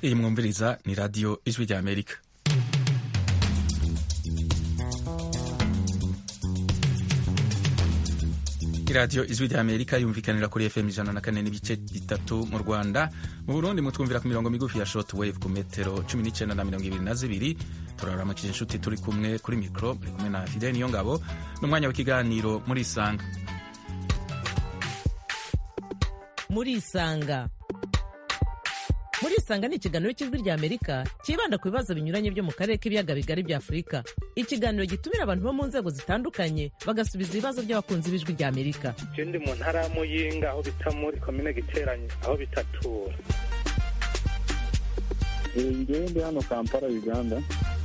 iyi mwumviriza ni radiyo ijwi rya amerika. iradiyo ijwi rya amerika yumvikanira kuri FM 104.3 mu Rwanda. Mu Burundi mutwumvira ku mirongo migufi ya shortwave ku metero 19 na 22. Turaramukije inshuti turi kumwe kuri mikro, muri kumwe na Fidel Niyongabo n'umwanya w'ikiganiro muri Isanga. Muri Isanga ni ikiganiro cy'ijwi rya Amerika kibanda ku bibazo binyuranye byo mu karere k'ibiyaga bigari bya Afurika. Ikiganiro gitumira abantu bo mu nzego zitandukanye bagasubiza ibibazo by'abakunzi b'ijwi rya Amerika. Ndi mu ntara ya Muyinga aho bita muri komine Giteranyi aho bitatura. Ndi hano Kampala, Uganda.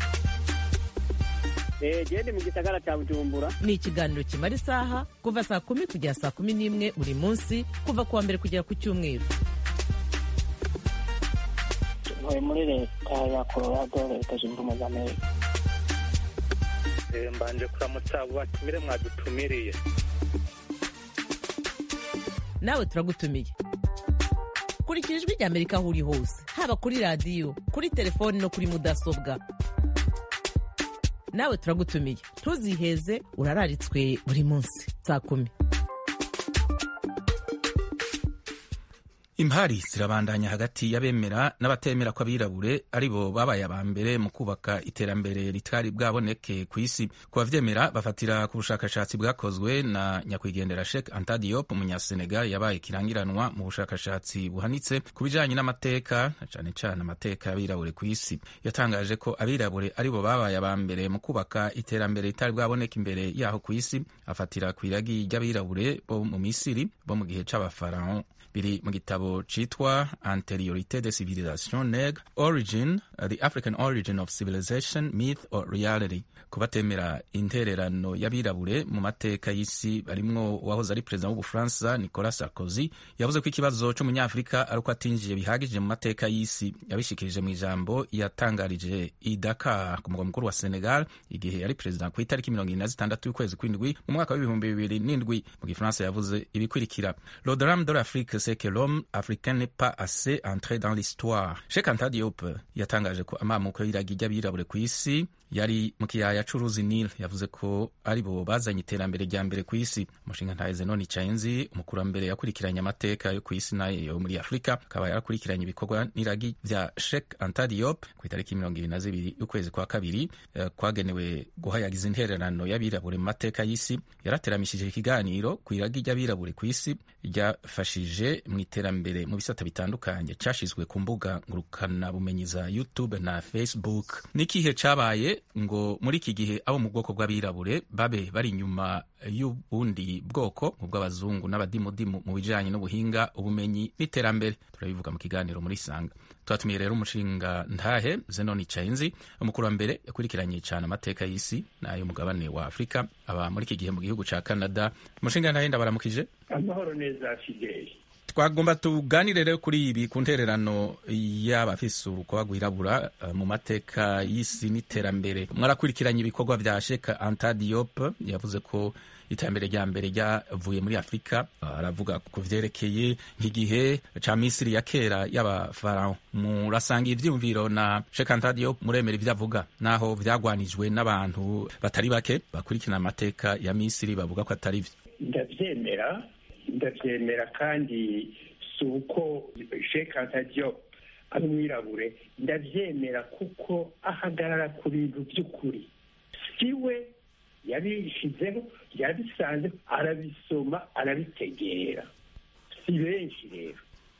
Ndi mu gisagara cya Bujumbura. Ni ikiganiro kimara isaha kuva saa 10 kugera saa 11 buri munsi kuva kuwa mbere kugera ku Cyumweru. Muri leta ya Colorado, leta zunze ubumwe za Amerika. Mbanje kuramutsa abo batumire mwadutumiriye. Nawe turagutumiye. Kurikira ijwi rya Amerika aho uri hose, haba kuri radiyo, kuri telefoni no kuri mudasobwa. Nawe turagutumiye, ntuziheze, urararitswe buri munsi saa 10. Impari zirabandanya hagati y'abemera n'abatemera ko abirabure aribo babaye abambere mu kubaka iterambere ritari bwaboneke ku isi. Ku bavyemera bafatira ku bushakashatsi bwakozwe na nyakwigendera Sheikh Anta Diop, umunyasenegal yabaye kirangiranwa mu bushakashatsi buhanitse ku bijanye n'amateka, cane cane amateka y'abirabure ku isi. Yatangaje ko abirabure aribo babaye abambere mu kubaka iterambere ritari bwaboneke imbere yaho ku isi. Afatira ku iragi ry'abirabure bo mu Misiri bo mu gihe c'abafarao. Biri mu gitabo citwa Antériorité des civilisations nègres, Origin, the African Origin of Civilization, Myth or Reality. Kubatemera intererano y'abirabure mu mateka y'isi barimwo uwahoze ari perezida w'Ubufaransa Nicolas Sarkozy yavuze ko ikibazo c'umunyafrika ari uko atinjiye bihagije mu mateka y'isi. Yabishikirije mu ijambo yatangarije i Dakar ku mugwa mukuru wa Senegal igihe yari perezida ku itariki 26 y'ukwezi kw'indwi mu mwaka wa 2007. Mu Gifaransa yavuze ibikurikira: Le drame de l'Afrique c'est que l'homme africain n'est pas assez entré dans l'histoire. Sheikh Anta Diop yatangaje ko amamuko y'iragi ry'abirabure ku isi yari mu kiyaya c'uruzi Nil. Yavuze ko ari bo bazanye iterambere rya mbere ku isi. Umushinga ntahe Zenoni Chainzi, umukurambere yakurikiranye amateka yo ku isi nayo muri Afrika, akaba yarakurikiranye ibikorwa n'iragi vya Sheikh Anta Diop ku itariki 22 y'ukwezi kwa kabiri kwagenewe guhayagiza intererano y'abirabure mu mateka y'isi. Yarateramishije ikiganiro ku iragi ry'abirabure ku isi ryafashije mu iterambere mu bisata bitandukanye, cashizwe ku mbuga ngurukana bumenyi za YouTube na Facebook. Nikihe cabaye ngo muri iki gihe abo mu bwoko bw'abirabure babe bari inyuma y'ubundi bwoko mu bw'abazungu n'abadimudimu mu bijanye n'ubuhinga, ubumenyi n'iterambere. Turabivuga mu kiganiro muri Isanga. Twatumiye rero umushinga ntahe Zenoni Chainzi, umukurambere yakurikiranye cyane amateka y'isi n'ayo mugabane wa Afrika, aba muri iki gihe mu gihugu ca Canada. Umushinga ntahe ndabaramukije. Amahoro neza Fidel. Twagomba tuganire rero kuri ibi ku ntererano y'abafise urukoba rwirabura mu mateka y'isi n'iterambere. Mwarakurikiranye ibikorwa vya Sheikh Anta Diop, yavuze ko iterambere rya mbere ryavuye muri Afrika. Aravuga ku vyerekeye nk'igihe ca Misiri ya kera y'abafarao. Murasanga ivyumviro na Sheikh Anta Diop, muremera ivyo avuga naho vyagwanijwe n'abantu batari bake bakurikirana amateka ya Misiri bavuga ko atari vyo? Ndavyemera kandi si uko Sheikh Anta Diop ari umwirabure. Ndavyemera kuko ahagarara ku bintu by'ukuri. Siwe yabishizeho, yabisanze, arabisoma, arabitegera. Si benshi rero.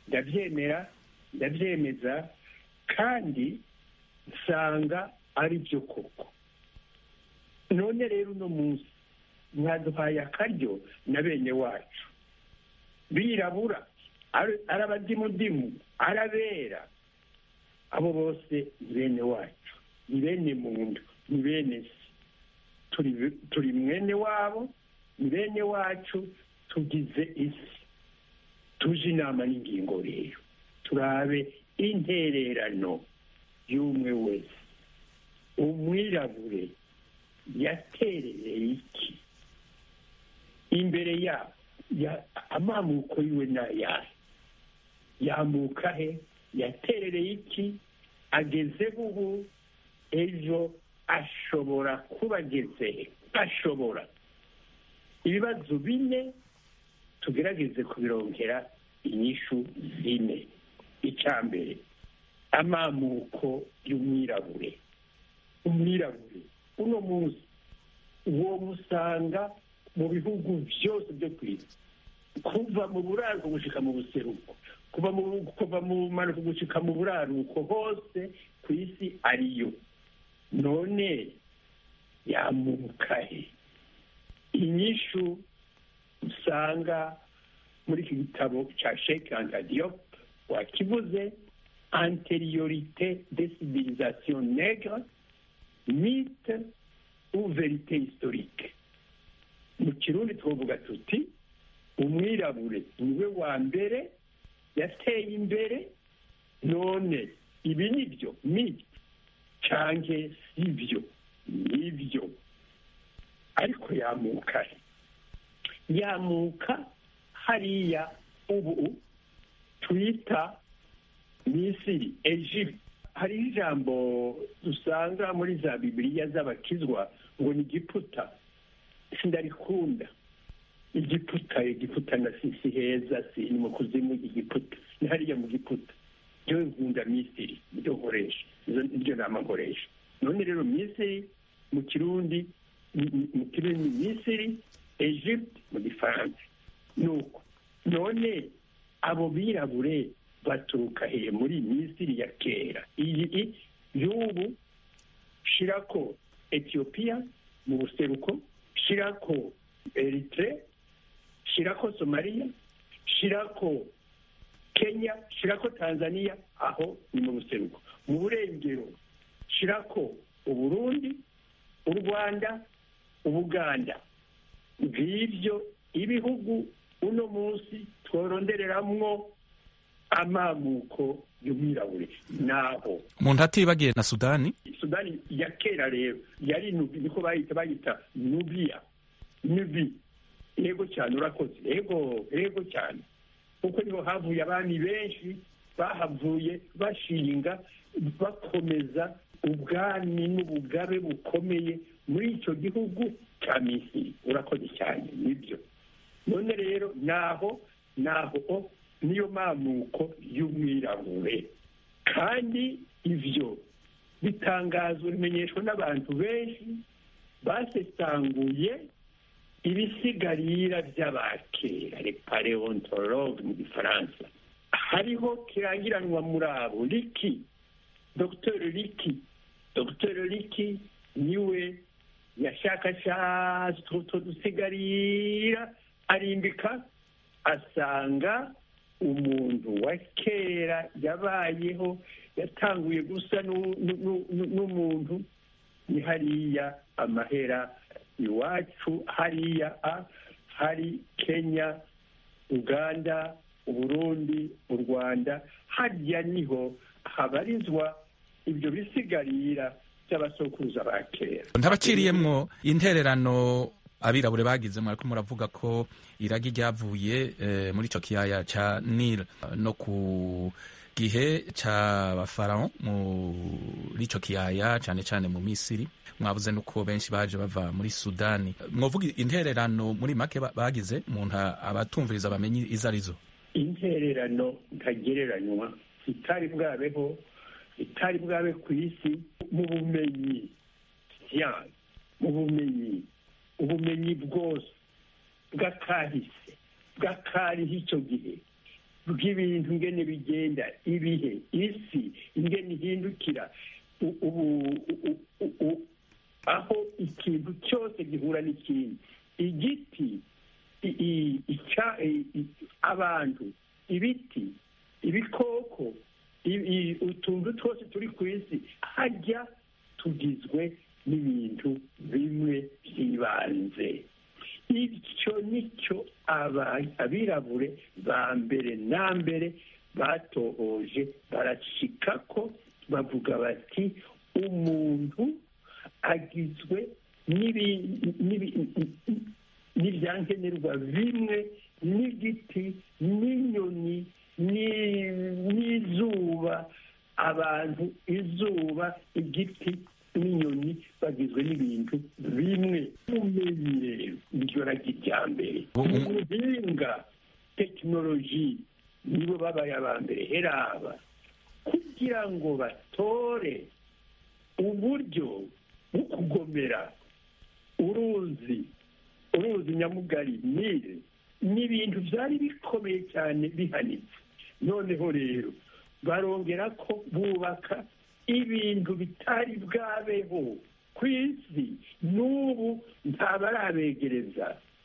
Ndavyemeza kandi nsanga ari byo koko. None rero uno munsi mwaduhaye akaryo na bene wacu birabura, arabadimudimu, arabera, abo bose ni bene wacu, ni bene muntu, ni bene si. Turi mwene wabo, ni bene wacu, tugize isi. Tuje inama n'ingingo rero turabe intererano y'umwe wese. Umwirabure yaterereye iki imbere yabo? Amamuko yiwe n'ayahe? Yamuka he? Yaterereye iki? agezeho ubu ejo ashobora kuba ageze ashobora ibibazo bine tugerageze kubirongera inyishu zine. icya mbere amamuko y'umwirabure. umwirabure uno munsi uwo musanga mu bihugu byose byo ku isi, kuva mu buraruko gushika mu buseruko, kuva mu manuko gushika mu buraruko, hose ku isi ariyo. none yamukahe? inyishu usanga muri iki gitabo cya Cheikh Anta Diop wakivuze, antériorité des civilisations nègres, mythe ou vérité historique. mu kirundi twovuga tuti umwirabure niwe wa mbere yateye imbere, none ibi nibyo mythe canke sivyo? nibyo. ariko yamukahe? yamuka hariya ubu twita Misiri, Egypte. hari ijambo dusanga muri za Bibiliya z'abakizwa ngo ni Giputa. sindarikunda Egiputa na si heza, si ni mu kuzimu. Egiputa ni hariya mu Giputa. jewe nkunda Misiri, nibyo nkoresha, nibyo nama nkoresha. none rero Misiri mu Kirundi Misiri, Egypte mu Gifaransa. nuko none abo birabure baturuka he muri Misiri ya kera? iyi y'ubu shirako Ethiopia mu buseruko, shirako Eritrea, shirako Somalia, shirako Kenya, shirako Tanzania, aho ni mu buseruko. mu burengero shirako Uburundi, u Rwanda, Ubuganda. ngivyo ibihugu uno munsi tworondereramwo amamuko y'umwirabure. naho umuntu atibagiye na Sudani ya kera rero yari Nubi, niko bayita Nubia. yego cyane, urakoze. yego cyane, kuko niho havuye abami benshi, bahavuye bashinga bakomeza ubwami n'ubugabe bukomeye muri icyo gihugu cya Misiri. urakoze cyane, nibyo. none rero naho niyo mamuko y'umwirabure, kandi ivyo bitangazwa bimenyeshwa n'abantu benshi basesanguye ibisigarira by'abakera, le paléontologue mu Gifaransa. hariho kirangiranwa muri abo Dr Liki niwe yashakashatse utwo dusigarira, arimbika asanga umuntu wa kera yabayeho, yatanguye gusa n'umuntu. ni hariya amahera iwacu, hariya hari Kenya, Uganda, Uburundi, u Rwanda. harya niho habarizwa ibyo bisigarira by'abasokuruza ba kera. ntabaciriyemwo intererano abirabure bagize. mwariko muravuga ko iragi ryavuye muri ico kiyaya ca Nile no ku gihe c'abafarao muri ico kiyaya, cane cane mu Misiri. mwavuze nuko benshi baje bava muri Sudani. mwovuga intererano muri make bagize, umuntu abatumviriza bamenye izo arizo? intererano ntagereranywa itari bwabe ku isi mu bumenyi, siyansi, mu ubumenyi bwose bw'akahise, bw'akariho icyo gihe, bw'ibintu ingene bigenda, ibihe, isi ingene ihindukira, aho ikintu cyose gihura n'ikindi, igiti, abantu, ibiti, ibikoko, utuntu twose turi ku isi, hajya tugizwe n'ibintu bimwe by'ibanze. icyo nicyo abirabure ba mbere na mbere batohoje, barashika ko bavuga bati umuntu agizwe n'ibyankenerwa bimwe, n'igiti, n'inyoni, n'izuba, abantu, izuba, igiti n'inyoni bagizwe n'ibintu bimwe. Ubumenyi rero niryo ragi rya mbere. Ubuhinga, tekinoloji nibo babaye aba mbere heraba kugira ngo batore uburyo bwo kugomera uruzi nyamugari Nile n'ibintu byari bikomeye cyane bihanitse. Noneho rero barongera ko bubaka ibintu bitari bwabeho ku isi n'ubu ntabarabegereza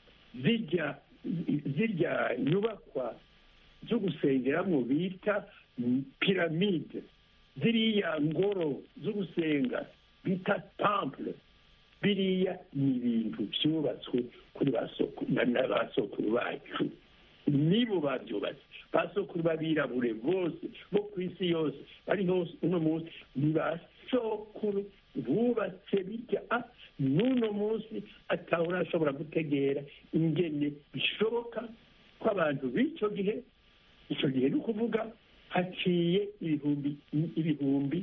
zirya nyubakwa zo gusengeramo bita piramide, ziriya ngoro zo gusenga bita temple, biriya ni ibintu byubatswe kuri basokuru bacu, nibo babyubatse. Basokuru b'abirabure bose bo ku isi yose bari hose uno munsi ni basokuru bubatse bitya. N'uno munsi atahora ashobora gutegera ingene bishoboka ko abantu b'icyo gihe ni ukuvuga haciye ibihumbi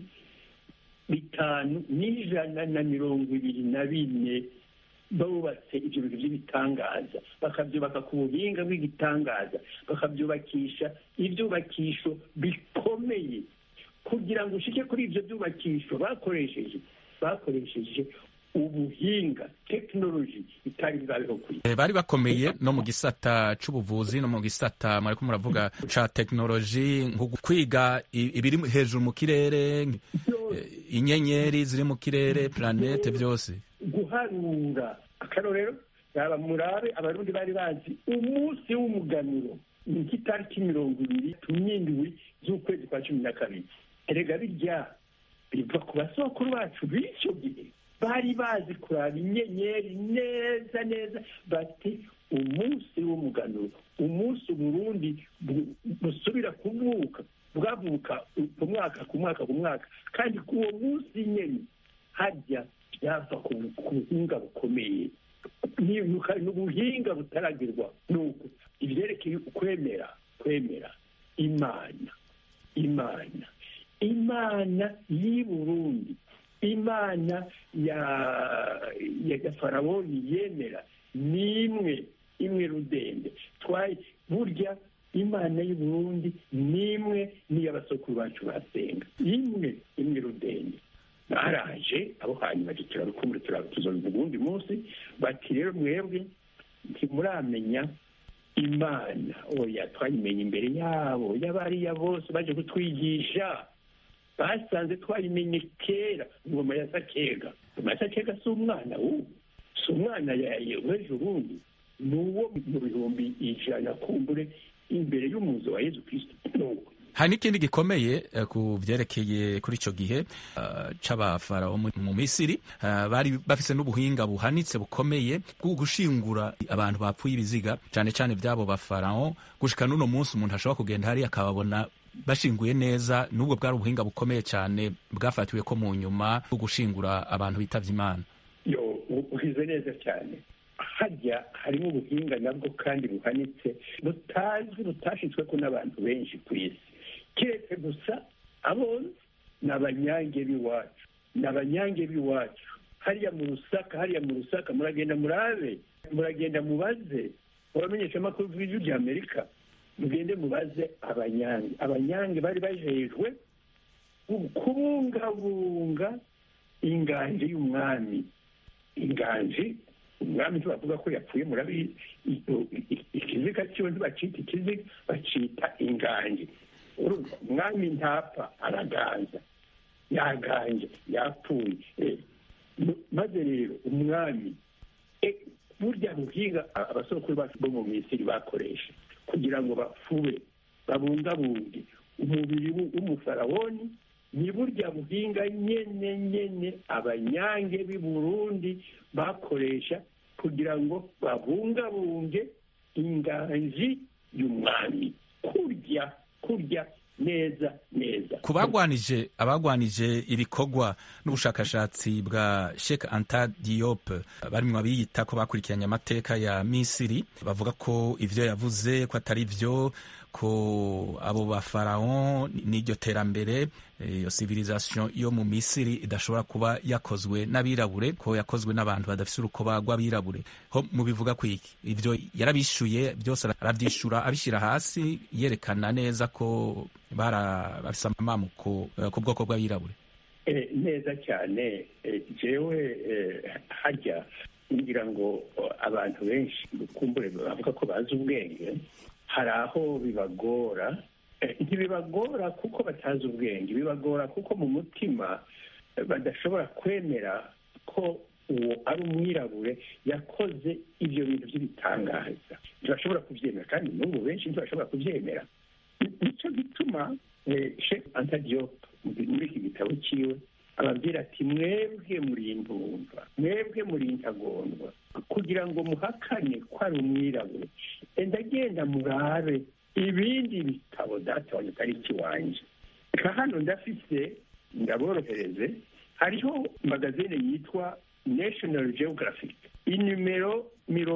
524 bubatse ibyo bintu by'ibitangaza, bakabyubaka ku buhinga bw'igitangaza, bakabyubakisha ibyubakisho bikomeye. Kugira ngo ushike kuri ibyo byubakisho bakoresheje ubuhinga, tekinoloji itari bwabeho ku isi. Bari bakomeye no mu gisata c'ubuvuzi no mu gisata mwariko muravuga ca tekinoloji, nko kwiga ibiri hejuru mu kirere, inyenyeri ziri mu kirere, planete byose, guharura. Akarorero yaba murabe abarundi bari bazi umunsi w'umuganuro ni itariki 27 z'ukwezi kwa 12. Erega birya biva ku basokuru bacu b'icyo gihe, bari bazi kuraba inyenyeri neza bati umunsi w'umuganuro, umunsi Burundi busubira kuvuka, bwavuka ku mwaka kandi kuwo munsi nyene hajya yava ku buhinga bukomeye, n'ubuhinga butaragirwa. Nuko ibyerekeye kwemera imana y'i Burundi, imana ya Farawoni yemera ni imwe rudende. Burya imana y'u Burundi ni imwe n'iy'abasokuru bacu basenga, imwe rudende. Baraje abo hanyuma turarukumbuye, tuzobivuga ubundi munsi, bati rero mwebwe ntimuramenya imana. Oya, twayimenye imbere yabo, y'abariya bose baje kutwigisha, basanze twayimenye kera. Ingoma ya Sakega si umwana w'ubu, si umwana w'ejo bundi, ni uwo mu bihumbi 100 kumbure imbere y'umuzo wa Yezu Kristo. Hari n'ikindi gikomeye ku vyerekeye kuri ico gihe c'abafarawo mu Misiri, bari bafise n'ubuhinga buhanitse bukomeye bwo gushingura abantu bapfuye ibiziga, cane cane vy'abo bafarawo. Gushika n'uno munsi umuntu ashobora kugenda hari akababona bashinguye neza. N'ubwo bwari ubuhinga bukomeye cyane bwafatiwe ko mu nyuma bwo gushingura abantu bitavye Imana. Uhize neza cyane. Hajya harimo ubuhinga nabwo kandi buhanitse butashitsweko n'abantu benshi ku isi, keretse gusa abonzi n'abanyange b'iwacu hariya mu Rusaka. Muragenda mubaze uramenyesha amakuru bw'ijwi rya Amerika, mugende mubaze abanyange bari bajejwe kubungabunga inganji y'umwami. Umwami tubavuga ko yapfuye, murabizi ikiziga cyo ntibacita ikiziga, bacita inganji. Umwami ntapfa, araganza, yaganje, yapfuye. Maze rero umwami burya buhinga abasokuru bacu bo mu Misiri bakoresha kugira ngo bapfube babungabunge umubiri w'umufarawoni, ni burya buhinga nyene abanyange b'i Burundi bakoresha kugira ngo babungabunge inganji y'umwami. Kurya neza. Abagwanije ibikorwa n'ubushakashatsi bwa Sheikh Anta Diop, barimwo abiyita ko bakurikiranye amateka ya Misiri, bavuga ko ivyo yavuze ko atari vyo, ko abo bafarawo n'iryo terambere iyo civilisation yo mu Misiri idashobora kuba yakozwe n'abirabure, ko yakozwe n'abantu badafise urukoba rw'abirabure. Ho mubivuga kwiki? Ivyo yarabishuye byose, aravyishura abishira hasi, yerekana neza ko bafise amamuko ku bwoko bw'abirabure. Neza cyane. Jewe hajya ngira ngo abantu benshi kumbure bavuga ko bazi ubwenge, hari aho bibagora. Ntibibagora kuko batazi ubwenge, bibagora kuko mu mutima badashobora kwemera ko uwo ari umwirabure yakoze ibyo bintu by'ibitangaza. Ntibashobora kubyemera, kandi n'ubu benshi ntibashobora kubyemera. Nicyo gituma Sheikh Anta Diop muri iki gitabo cyiwe ababwira ati mwebwe muri intumva, mwebwe muri intagondwa, kugira ngo muhakane ko ari umwirabure, ndagenda murabe ibindi bitabo data wanjye atari ikiwanje. Hano ndafise, ndaborohereze, hariho magazine yitwa National Geographic, inimero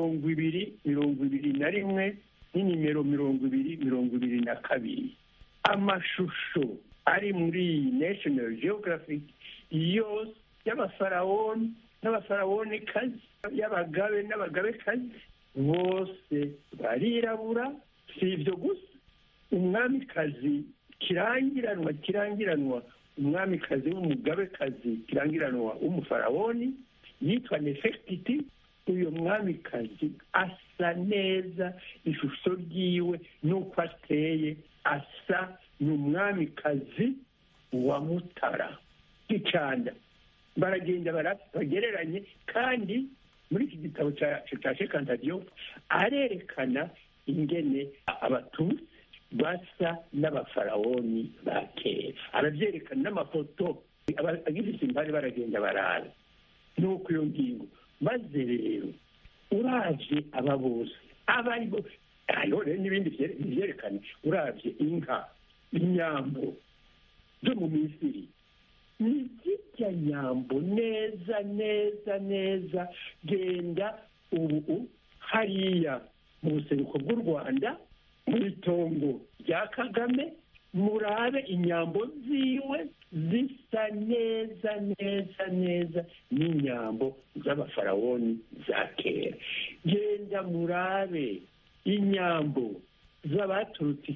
221 n'inimero 222. Amashusho ari muri National Geographic yose y'abafarawoni n'abafarawonikazi, y'abagabe n'abagabekazi, bose barirabura. Si ibyo gusa, umwamikazi kirangiranwa, umwamikazi w'umugabekazi kirangiranwa w'umufarawoni yitwa Nefertiti. Uyo mwamikazi asa neza, ishusho ryiwe n'uko ateye asa n'umwamikazi wa Mutara Gicanda. Baragenda bagereranye, kandi muri iki gitabo cya Sheikh Anta Diop arerekana ingene Abatutsi basa n'abafarawoni ba kera, arabyerekana n'amafoto. Abagifite impari baragenda barara nuko iyo ngingo. Maze rero uravye aba bose abaribo, hariho n'ibindi byerekana, uravye inka, inyambo zo mu Misiri, ni zirya nyambo neza neza neza. Genda ubu hariya mu buseruko bw'u Rwanda, mu itongo rya Kagame, murabe inyambo ziwe zisa neza neza neza n'inyambo z'abafarawoni za kera. Genda murabe inyambo z'abaturutse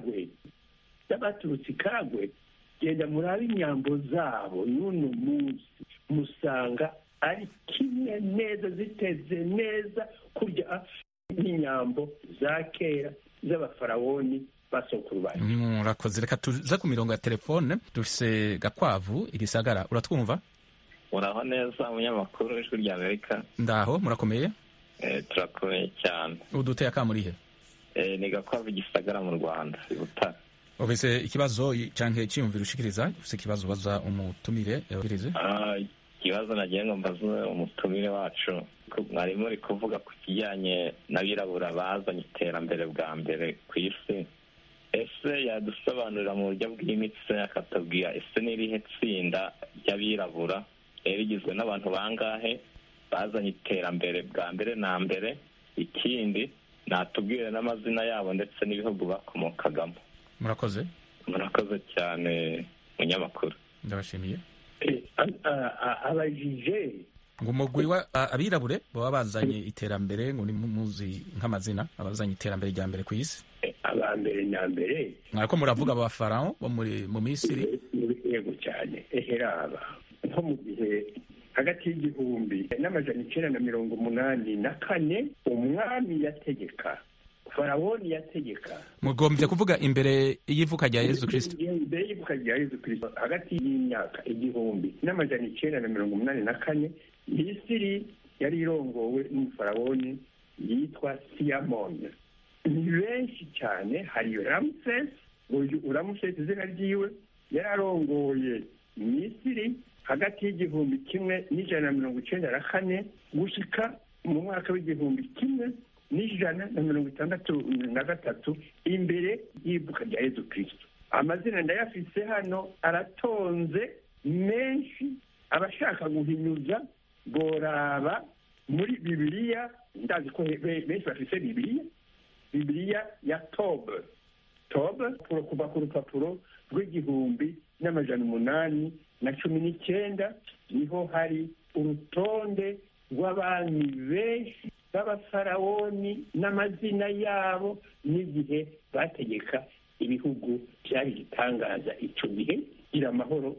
Karagwe, genda murabe inyambo zabo n'uno munsi, musanga ari kimwe neza, ziteze neza kurya n'inyambo za kera z'abafarawoni basokuru bacu. Murakoze. Reka tuze ku mirongo ya telefone. Dufise Gakwavu Igisagara, uratwumva? Muraho neza umunyamakuru w'ijwi rya Amerika. Ndaho, murakomeye? Turakomeye cyane. Uduteye akamurihe? Ni Gakwavu Igisagara mu Rwanda, i Butare. Ufise ikibazo canke cyiyumviro ushikiriza? Ufise ikibazo baza umutumire yabirize? Ikibazo nagiye ngo mbaze umutumire wacu, mwari muri kuvuga ku kijyanye n'abirabura bazanye iterambere bwa mbere ku isi. Ese yadusobanurira mu buryo bw'imitsi, akatubwira ese n'irihe tsinda ry'abirabura rigizwe n'abantu bangahe bazanye iterambere bwa mbere na mbere? Ikindi natubwire n'amazina yabo ndetse n'ibihugu bakomokagamo. Murakoze. Murakoze cyane munyamakuru. Ndabashimiye. Abajije ngo umugwi wa abirabure baba bazanye iterambere, ngo ni muzi nk'amazina abazanye iterambere rya mbere ku isi. Abambere na mbere mwako muravuga aba Farawo bo mu Misiri. Yego cyane. Eheraba nko mu gihe hagati y'igihumbi n'amajana 984 umwami yategeka, Farawoni yategeka. Mugombye kuvuga imbere y'ivuka rya Yesu Kristo. Imbere y'ivuka rya Yesu Kristo, hagati y'imyaka igihumbi n'amajana 984 Misiri yari irongowe n'umufarawoni yitwa Siamon. Ni benshi cyane. Hari Ramses, Ramses izina ryiwe yararongoye Misiri hagati y'igihumbi kimwe n'ijana na 94 gushika mu mwaka w'igihumbi kimwe n'ijana na 63 imbere y'ivuka rya Yesu Kristo. Amazina ndayafise hano aratonze menshi. Abashaka guhinyuza boraba muri Bibiliya, ndazi ko benshi bafise Bibiliya ya Tob, octobre kuva ku rupapuro rw'1819 niho hari urutonde rw'abami benshi b'abafarawoni n'amazina yabo n'igihe bategeka ibihugu byari gitangaza icyo gihe gira amahoro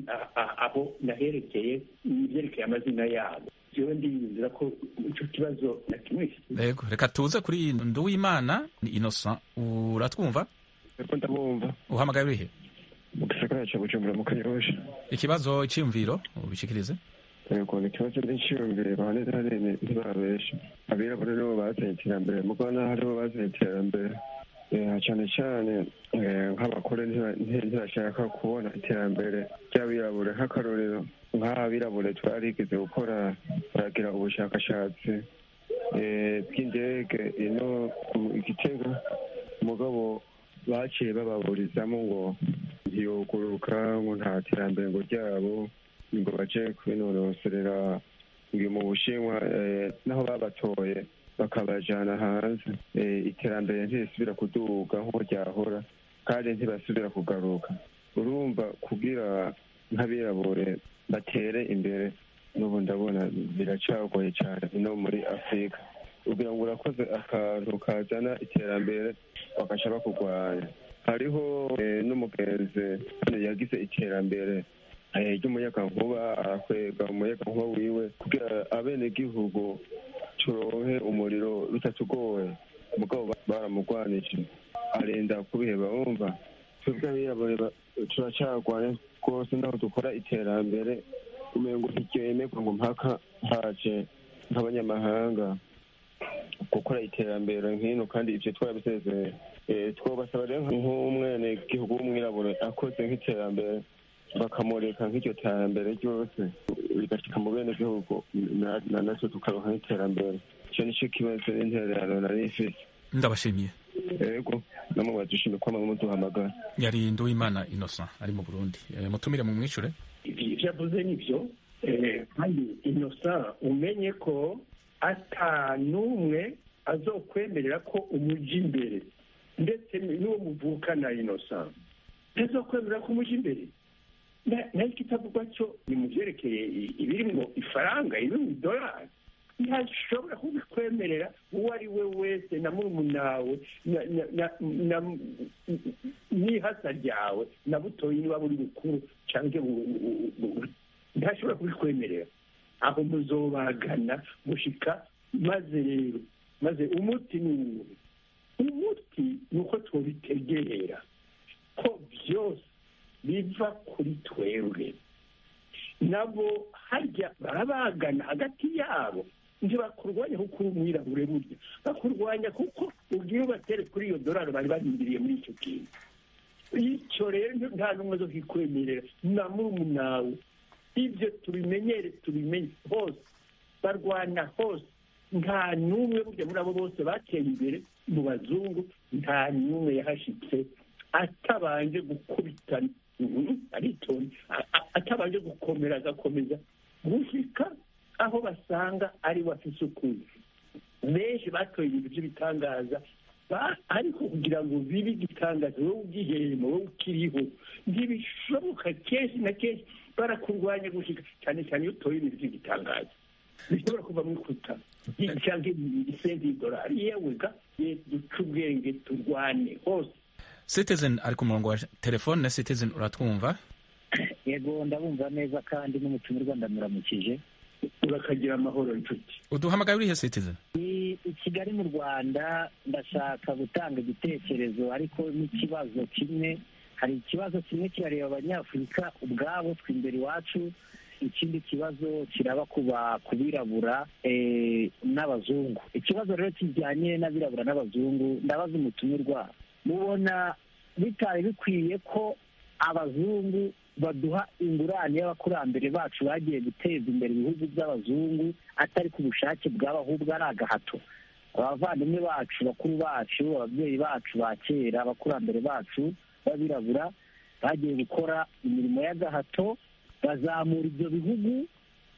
aho naherekeye ibyerekeye amazina yabo jewe ndiyumvira ko icyo kibazo nakimwishe. Yego, reka tuze kuri Nduwimana Innocent, uratwumva? Eko ndabumva. Uhamagaye urihe? Mu gisagara cya Bujumbura mu Kanyosha. Ikibazo cyiyumviro ubishikirize. Yego, ni ikibazo cy'iyumviro haneze ntibabeshe. Abirabura nibo bazanye iterambere, mugo hariho bazanye iterambere cyane cyane nk'abakore ntibashaka kubona iterambere ry'abirabure. Nk'akarorero nk'abirabure twarigeze gukora baragira ubushakashatsi bw'indege ino Igitega, umugabo baciye bababurizamo ngo ntiyoguruka ngo nta terambere ngo ryabo ngo baje kwinonoserera ngo mu Bushinwa, naho babatoye bakabajana hanze, iterambere ntirisubira kuduga nk'uko ryahora kandi ntibasubira kugaruka. Urumva kugira nk'abirabure batere imbere n'ubu ndabona biracagoye cyane no muri Afurika. Kugira ngo urakoze akantu kazana iterambere bagaca bakurwanya. Hariho n'umugenzi yagize iterambere ry'umuyagankuba, arakwega umuyagankuba wiwe kugira abenegihugu turonke umuriro bitatugoye, umugabo baramugwanije arenda kubiheba. Wumva twebwe abirabure turacagwanya rwose, naho dukora iterambere umengo ntiryemerwa ngo mpaka haje nk'abanyamahanga gukora iterambere nk'ino, kandi ivyo twarabisezeye. Twobasaba rero nk'umwene gihugu w'umwirabure akoze nk'iterambere bakamureka nk'iryo terambere ryose rigashika mu bene gihugu, natwe tukaronka nk'iterambere. Ico nico kibazo n'intererano nari mfise. Ndabashimiye. Yego, namwe badushimiye kwama muduhamagara. Yari Nduwimana Innocent ari mu Burundi. Mutumire mu mwishure. Ivyo avuze nivyo, kandi Innocent umenye ko ata n'umwe azokwemerera ko umuja imbere, ndetse n'uwo muvukana Innocent ntazokwemerera ko umuja imbere. Naho ikitavugwa cyo ni mu vyerekeye ibirimwo ifaranga, ibirimwo idolari, ntashobora kubikwemerera uwo ari we wese na murumunawe n'ihasa ryawe na butoyi niba buri bukuru canke ntashobora kubikwemerera. Aho muzobagana gushika maze umuti ni umuti nuko twobitegera ko vyose biva kuri twebwe. Nabo harya barabagana hagati yabo, ntibakurwanya kuko uri umwirabure, burya bakurwanya kuko ubwiye batere kuri iyo dolari bari barindiriye muri icyo kintu. Icyo rero nta n'umwe zo kikwemerera na murumunawe. Ibyo tubimenye hose, barwana hose. Nta n'umwe burya muri abo bose bateye imbere mu bazungu, nta n'umwe yahashitse atabanje gukubitana aritonda, atabanje gukomera agakomeza gushika aho basanga ari wafise ukuri. Benshi batoye ibintu by'ibitangaza, ariko kugira ngo bibe igitangaza wowe ugihema, wowe ukiriho, ntibishoboka. Kenshi na kenshi barakurwanya gushika, cyane cyane iyo utoye ibintu by'igitangaza bishobora kuva mu ikuta cyangwa isendi y'idolari. Yewe ga duca ubwenge, turwane hose. Citizen ari ku murongo wa telefone. Citizen uratwumva? Yego ndabumva neza, kandi n'umutumirwa ndamuramukije. Urakagira amahoro inshuti. Uduhamagaye urihe Citizen? I Kigali mu Rwanda. Ndashaka gutanga igitekerezo ariko n'ikibazo kimwe. Hari ikibazo kimwe kirareba abanyafurika ubwabo twe imbere iwacu, ikindi kibazo kiraba kubirabura n'abazungu. Ikibazo rero kijyanye n'abirabura n'abazungu, ndabaza umutumirwa, mubona bitari bikwiye ko abazungu baduha ingurane y'abakurambere bacu bagiye guteza imbere ibihugu by'abazungu atari ku bushake bwabo, ahubwo ari agahato? Abavandimwe bacu, bakuru bacu, ababyeyi bacu ba kera, abakurambere bacu b'abirabura bagiye gukora imirimo y'agahato, bazamura ibyo bihugu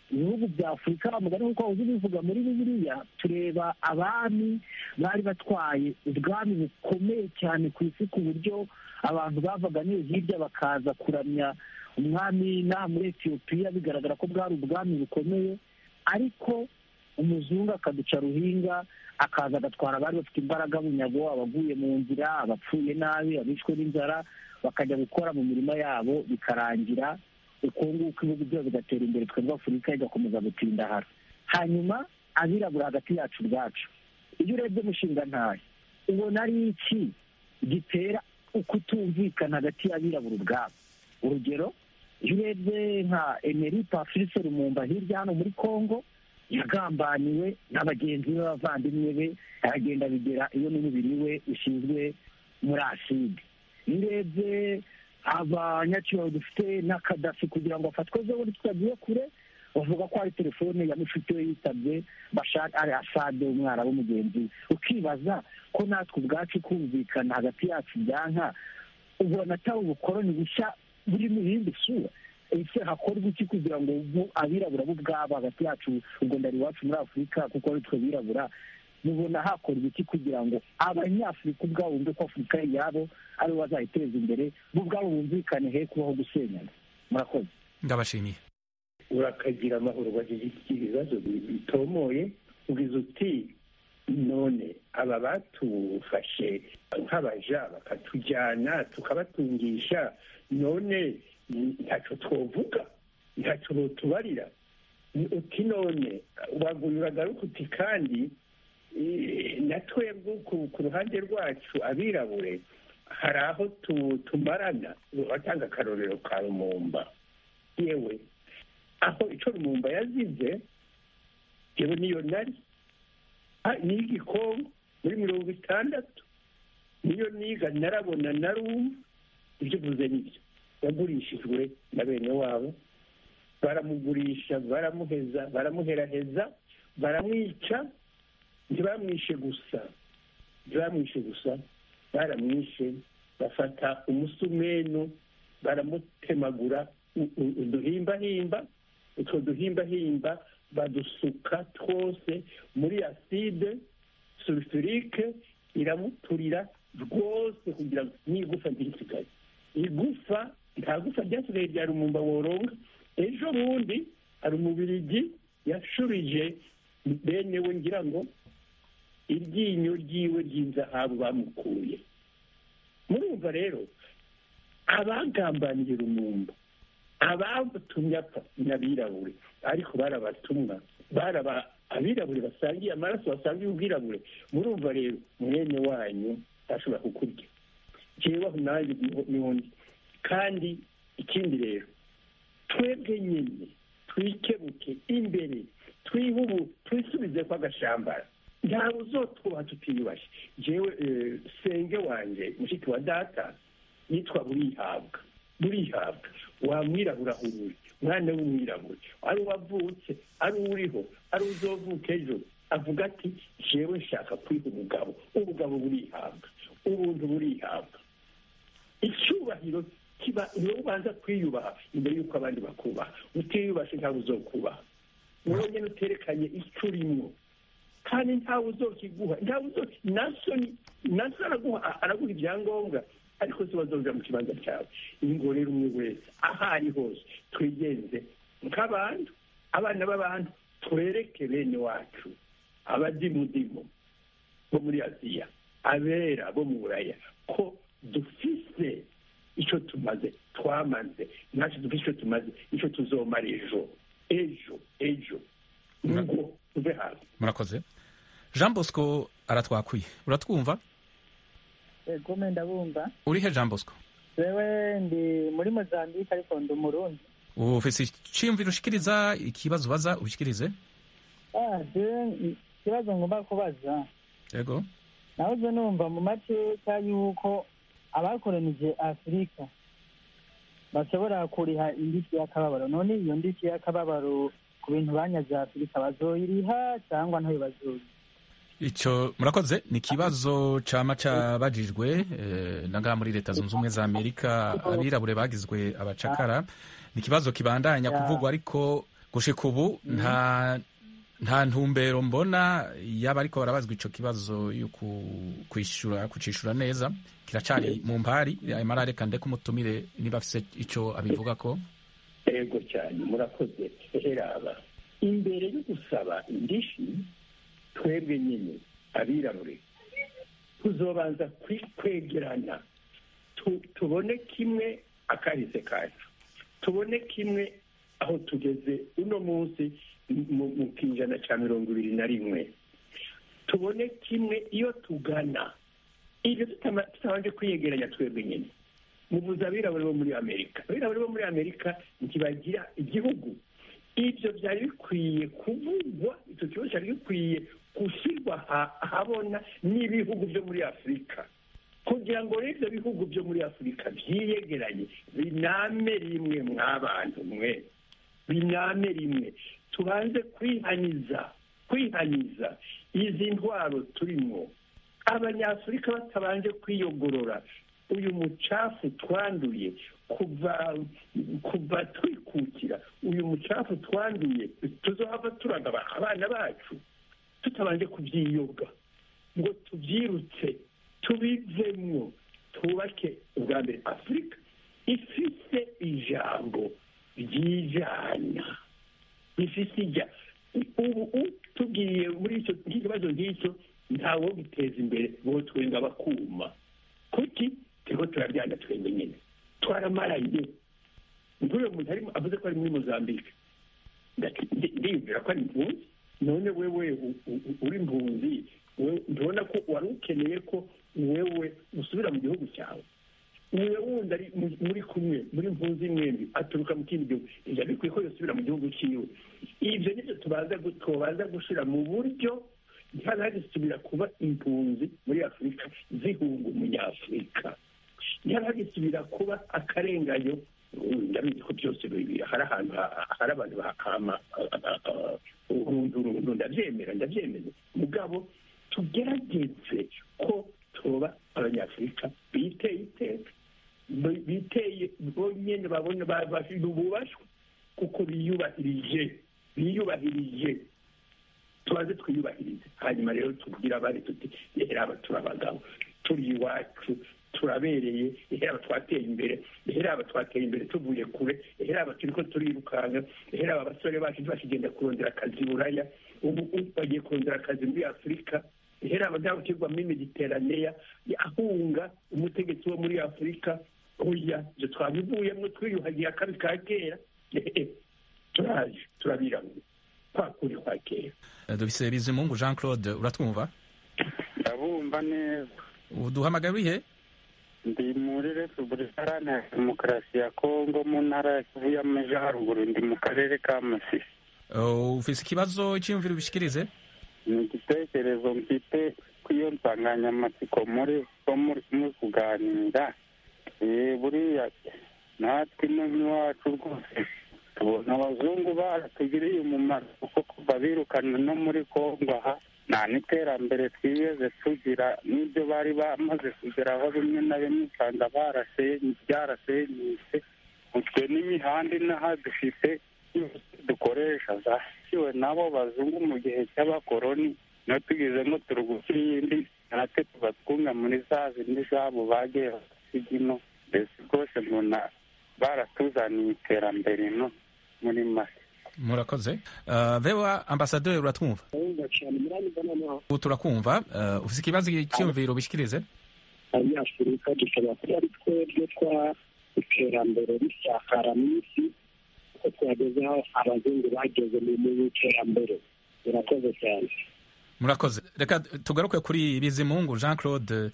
ibihugu bya afurika mugari nk'uko wahoze ubivuga muri bibiliya tureba abami bari batwaye ubwami bukomeye cyane ku isi ku buryo abantu bavaga n'iyo hirya bakaza kuramya umwami n'aha muri etiyopiya bigaragara ko bwari ubwami bukomeye, ariko umuzungu akaduca ruhinga akaza agatwara abari bafite imbaraga bunyago, abaguye mu nzira, abapfuye nabi, abishwe n'inzara, bakajya gukora mu mirima yabo bikarangira uko nguko ibihugu byose bigatera imbere, twebwe afurika igakomeza gutindahara. Hanyuma abirabura hagati yacu ubwacu, iyo urebye umushinga ntayo ubona ari iki gitera ukutumvikana hagati y'abirabura ubwabo. Urugero, iyo urebye nka Emery Patrice Lumumba hirya hano muri Congo, yagambaniwe n'abagenzi be b'abavandimwe be, aragenda bigera iyo n'umubiri we ushinzwe muri aside. Iyo urebye abanyacyubahiro dufite na Kadafi kugira ngo afatwe ejo tutagiye kure, bavuga ko ari telefone ya mushiki we yitabye Bashar al-Assad umwarabu mugenzi we. Ukibaza ko natwe ubwacu kumvikana hagati yacu byanka, ubona atari ubukoroni bushya buri mu yindi sura. Ese hakorwa iki kugira ngo abirabura bo ubwabo hagati yacu, ubwo ndari iwacu muri Afurika kuko ari twe birabura, mubona hakorwa iki kugira ngo abanyafurika ubwabo bumve ko Afurika yabo aribo bazayiteza imbere, bo ubwabo bumvikane, he kubaho gusenyana? Murakoze. Ndabashimiye. urakagira amahoro, bagira ibibazo bitomoye, ugize uti none aba batufashe nk'abaja bakatujyana tukabatungisha, none ntacyo twovuga, ntacyo tubarira? uti none uragaruka uti kandi na twebwe ku ruhande rwacu abirabure hari aho tumarana. Watanga akarorero ka Lumumba. Yewe aho icyo Lumumba yazize, yewe niyo nari niga i Kongo muri 60, niyo niga narabona narumva. Ibyo uvuze nibyo, yagurishijwe na bene wabo, baramugurisha, baramuheza, baramuheraheza, baramwica. Ntibamwishe gusa, baramwishe, bafata umusumeno baramutemagura uduhimbahimba, utwo duhimbahimba badusuka twose muri aside sulfurique, iramuturira rwose kugira ngo n'igufa ntirisigaye. Igufa, nta gufa ryasigaye rya Lumumba woronga. Ejo bundi hari umubirigi yashurije bene we, ngira ngo iryinyo ryiwe ry'inzahabu bamukuye. Murumva rero abagambaniye Lumumba, abatumye apfa n'abirabure, ariko barabatumwa, abirabure basangiye amaraso, basangiye ubwirabure. Murumva rero mwene wanyu ashobora kukurya, jewe aho nanjye nihondi. Kandi ikindi rero, twebwe nyine twikebuke imbere, twisubize kwa gashambara. Ntawe uzotwubaha tutiyubashye. Jewe senge wanje mushiki wa data yitwa Burihabwa, wamwirabura hururi, mwana w'umwirabura, ari wavutse, ari uriho, ari uzovuka ejo, avuga ati jewe nshaka kwiha ubugabo burihabwa, ubuntu burihabwa. Icyubahiro kiba niyo ubanza kwiyubaha imbere y'uko abandi bakubaha. Utiyubashe ntawe uzokubaha, wowe nyine uterekanye icyo urimo, kandi ntawe uzokiguha, naso araguha ibyangombwa, ariko se bazoja mu kibanza cyawe. Ingo rero umwe wese aho ari hose twigenze nk'abantu, abana b'abantu, twereke bene wacu abadimudimu bo muri Aziya, abera bo mu Buraya, ko dufise icyo twamaze, ntacyo dufise icyo tumaze, icyo tuzomara ejo ngo tuve hasi. Murakoze. Jean Bosco aratwakwiye, uratwumva? Ego ndabumva. Urihe Jean Bosco? Wewe ndi muri Mozambique ariko ndi Umurundi. Ufise iciyumviro ushikiriza, ikibazo baza ubishikirize? Ikibazo ngomba kubaza. Yego. Nahoze numva mu mateka yuko abakoronije Afurika bashobora kuriha indishyi y'akababaro. None iyo ndishyi y'akababaro ku bintu banyaze Afurika bazoyiriha cyangwa ntayo bazoyiriha? Icyo murakoze, ni ikibazo cama cabajijwe nangaha muri Leta Zunze Ubumwe za Amerika, abirabure bagizwe abacakara. Ni ikibazo kibandanya kuvugwa, ariko gushika ubu nta ntumbero mbona yaba ariko barabazwa ico kibazo yo kucishura neza kiracari mu mpari amara reka ndeke umutumire niba afise ico abivuga ko. Ego cyane murakoze. Heraba imbere yo gusaba indishi twebwe nyine abirabure tuzobanza kwegerana tubone kimwe akahise kacu, tubone kimwe aho tugeze uno munsi mu kinjana cya 21, tubone kimwe iyo tugana. Ibyo tutabanje kwiyegeranya twebwe nyine. Muvuze abirabure bo muri Amerika, abirabure bo muri Amerika ntibagira igihugu. Ibyo byari bikwiye kuvugwa, icyo kibazo cyari gikwiye gushyirwa ahabona n'ibihugu byo muri Afurika, kugira ngo ibyo bihugu byo muri Afurika byiyegeranye biname rimwe, mw'abantu mwe biname rimwe, tubanze kwihaniza izi ntwaro turimo. Abanyafurika batabanje kwiyogorora uyu mucafu twanduye kuva twikukira, uyu mucafu twanduye tuzohava turagaba abana bacu tutabanje kubyiyoga ngo tubyirutse tubivemwo, twubake ubwa mbere Afurika ifise ijambo ryijana, ifise ijya. Ubu tugiye muri icyo kibazo nk'icyo ntawo giteza imbere bo twenga bakuma. Kuki turiko turabyanda twembe nyine twaramaranye. Nk'uyu muntu arimo avuze ko ari muri Mozambique, ndiyumvira ko ari impunzi. None wewe uri impunzi, ndabona ko wari ukeneye ko wewe usubira mu gihugu cyawe. Uwe wundi ari muri kumwe muri impunzi mwembi aturuka mu kindi gihugu, ibyo bikwiye ko yosubira mu gihugu cyiwe. Ibyo nibyo tubanza gushyira mu buryo ntihanagisubira kuba impunzi muri Afurika zihunga umunyafurika, ntihanagisubira kuba akarenganyo. Ndabizi ko byose hari ahantu hari abantu bahakama urundu, ndabyemeza mugabo tugerageze ko tuba abanyafurika biteye bonyine, babone bubashwe kuko biyubahirije. Tubaze twiyubahirize, hanyuma rero tubwira abari tuti aba turabagabo, turi iwacu, turabereye, aba twateye imbere tuvuye kure, aba turiko turirukanga, aba abasore bacu bakigenda kurondera akazi Buraya, ubu bagiye kurondera akazi muri Afurika, aba ntabukirwa muri Mediterranea ahunga umutegetsi wo muri Afurika. Oya, ibyo twabivuyemo twiyuhagiye akabi ka kera. Turaje turabirangura kwakuri kwa kera. Dufise Bizimungu Jean Claude, uratwumva? Ndabumva neza. Uduhamagaye urihe? Ndi muri Repubulika Iharanira Demokarasi ya Kongo, mu ntara ya Kivu y'Amajyaruguru, ndi mu karere ka Masisi. Ufise ikibazo cyiyumviro ubishikirize? Ni igitekerezo mfite kw'iyo nsanganyamatsiko muri kuganira. Buriya natwe n'iwacu rwose tubona abazungu baratugiriye umumaro, kuko kuva birukana no muri Kongo aha nta n'iterambere twigeze tugira. n'ibyo bari bamaze kugeraho bimwe na bimwe usanga byarasenyutse. utwe n'imihanda inaha dufite dukoresha zasiwe nabo bazungu mu gihe cy'abakoroni, no tugize ngo turi gukira iyindi natwe tuba twunga muri za zindi zabo bagiye basigino. mbese rwose mbona baratuzaniye iterambere no muri make. Murakoze. Vewa Ambasaderi, uratwumva? Turakumva. Ufise ikibazo cyiyumviro ubishikirize? Abanyafurika dushobora kuba ari twebwe twa iterambere risakara mu isi, kuko twagezeho abazungu bageze mu iterambere. Murakoze cyane. Murakoze. Reka tugaruke kuri Bizimungu Jean Claude,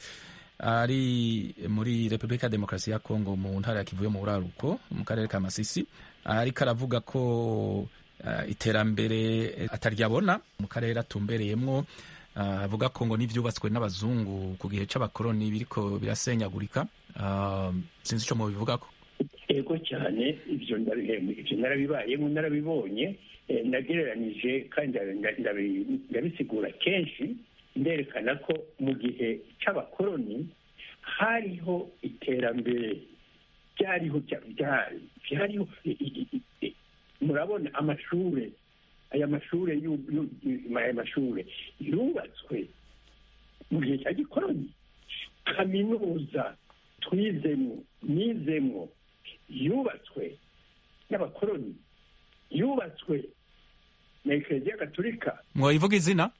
ari muri Repubulika ya Demokarasi ya Kongo, mu ntara ya Kivu yo mu buraruko, mu karere ka Masisi. Ariko aravuga ko iterambere ataryabona mu karere atumbereyemwo. Avuga ko ngo n'ivyubatswe n'abazungu ku gihe c'abakoroni biriko birasenyagurika. Sinzi ico mubivugako. Ego cyane, ibyo narabibayemo, narabibonye, nagereranije kandi ndabisigura kenshi, nderekana ko mu gihe c'abakoroni hariho iterambere, byariho murabona aya mashure yubatswe mu gihe cya gikoroni. Kaminuza nizemwo yubatswe n'abakoroni, yubatswe na Eklezia Gatolika. mwayivuga izina?